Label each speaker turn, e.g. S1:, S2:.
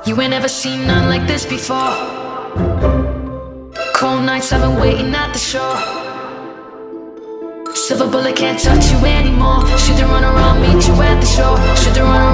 S1: You ain't never seen none like this before. Cold nights I've been waiting at the shore. Silver bullet can't touch you anymore. Should they run around, meet you at the shore? Should they run around?